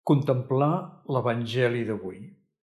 Contemplar l'Evangeli d'avui.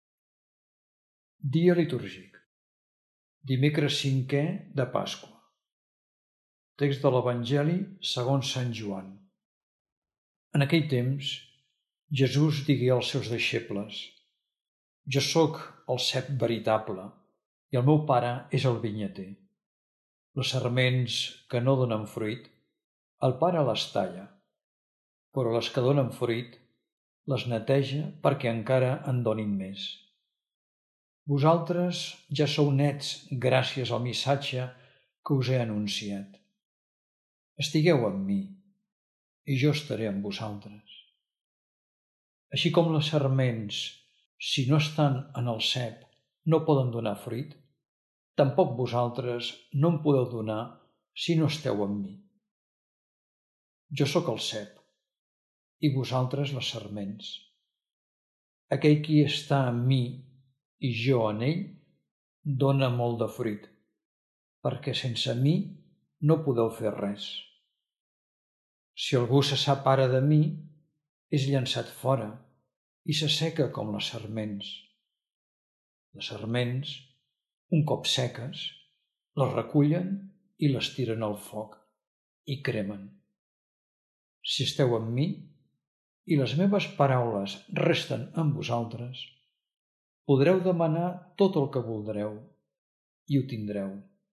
Dia litúrgic. Dimecres 5è de Pasqua. Text de l'Evangeli segons Sant Joan. En aquell temps, Jesús digué als seus deixebles: Jo sóc el cep veritable i el meu Pare és el vinyater. Les sarments que no donen fruit, el Pare les talla, però les que donen fruit les neteja perquè encara en donin més. Vosaltres ja sou nets gràcies al missatge que us he anunciat. Estigueu amb mi, i jo estaré amb vosaltres. Així com les sarments, si no estan en el cep, no poden donar fruit, tampoc vosaltres no en podeu donar si no esteu amb mi. Jo sóc el cep, i vosaltres les sarments. Aquell qui està en mi i jo en ell, dóna molt de fruit, perquè sense mi no podeu fer res. Si algú se separa de mi, és llançat fora i s'asseca com les sarments. Les sarments, un cop seques, les recullen i les tiren al foc i cremen. Si esteu amb mi i les meves paraules resten en vosaltres, podreu demanar tot el que voldreu i ho tindreu.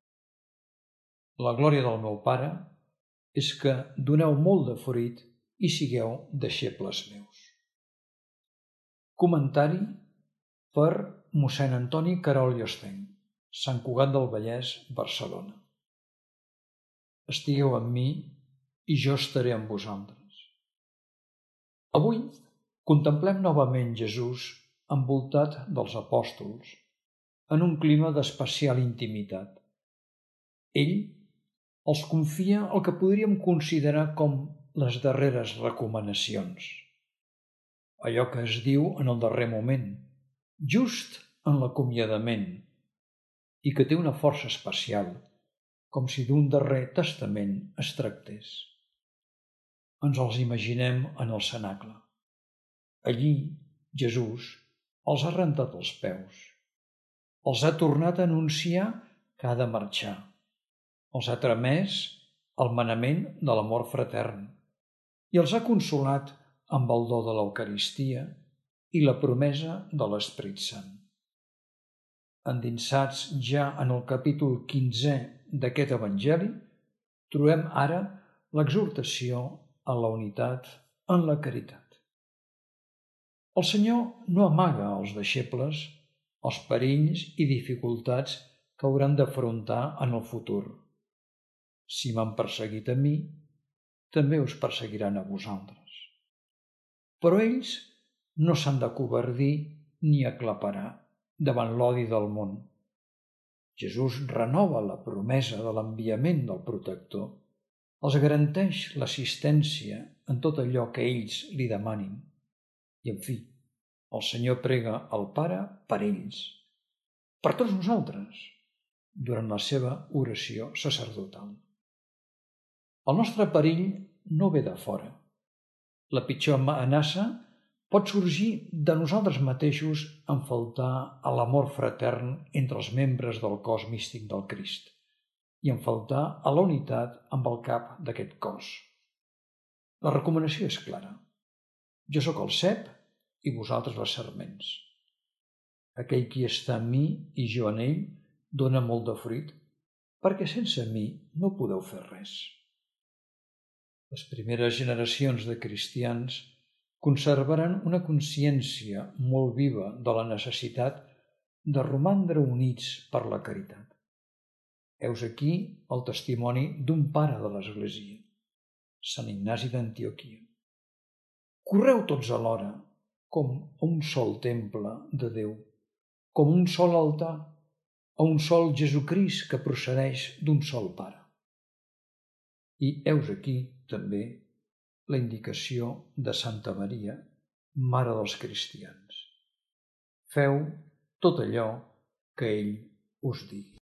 La glòria del meu Pare és que doneu molt de fruit i sigueu deixebles meus. Comentari per mossèn Antoni Querol i Ostenc, Sant Cugat del Vallès, Barcelona. Estigueu amb mi i jo estaré amb vosaltres. Avui contemplem novament Jesús envoltat dels apòstols, en un clima d'especial intimitat. Ell els confia el que podríem considerar com les darreres recomanacions. Allò que es diu en el darrer moment, just en l'acomiadament, i que té una força especial, com si d'un darrer testament es tractés. Ens els imaginem en el cenacle. Allí, Jesús els ha rentat els peus, els ha tornat a anunciar que ha de marxar, els ha tramès el manament de l'amor fratern i els ha consolat amb el do de l'Eucaristia i la promesa de l'Esperit Sant. Endinsats ja en el capítol 15è d'aquest Evangeli, trobem ara l'exhortació a la unitat en la caritat. El Senyor no amaga als deixebles els perills i dificultats que hauran d'afrontar en el futur. Si m'han perseguit a mi, també us perseguiran a vosaltres. Però ells no s'han d'acovardir ni aclaparar davant l'odi del món. Jesús renova la promesa de l'enviament del protector, els garanteix l'assistència en tot allò que ells li demanin. I, en fi, el Senyor prega al Pare per ells, per tots nosaltres, durant la seva oració sacerdotal. El nostre perill no ve de fora. La pitjor amenaça pot sorgir de nosaltres mateixos en faltar a l'amor fratern entre els membres del cos místic del Crist i en faltar a la unitat amb el cap d'aquest cos. La recomanació és clara. Jo sóc el cep i vosaltres les sarments. Aquell qui està en mi i jo en ell dóna molt de fruit, perquè sense mi no podeu fer res. Les primeres generacions de cristians conservaran una consciència molt viva de la necessitat de romandre units per la caritat. Heus aquí el testimoni d'un pare de l'Església, Sant Ignasi d'Antioquia. Correu tots alhora, com a un sol temple de Déu, com un sol altar, a un sol Jesucrist que procedeix d'un sol Pare. I heus aquí, també, la indicació de Santa Maria, Mare dels cristians. Feu tot allò que ell us digui.